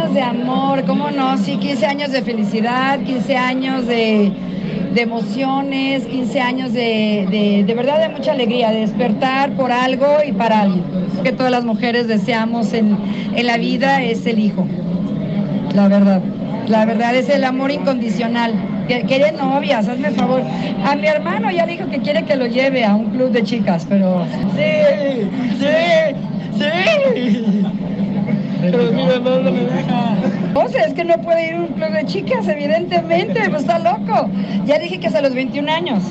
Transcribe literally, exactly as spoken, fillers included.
años de amor, ¿cómo no? Sí, quince años de felicidad, quince años de, de emociones, quince años de, de, de verdad de mucha alegría, de despertar por algo y para alguien. Que todas las mujeres deseamos en, en la vida es el hijo, la verdad. La verdad es el amor incondicional. Quiere novias, hazme el favor. A mi hermano ya dijo que quiere que lo lleve a un club de chicas, pero... Sí, sí, sí. Pero mira, no, no me deja. O sea, es que no puede ir a un club de chicas, evidentemente, pues está loco. Ya dije que hasta los veintiún años.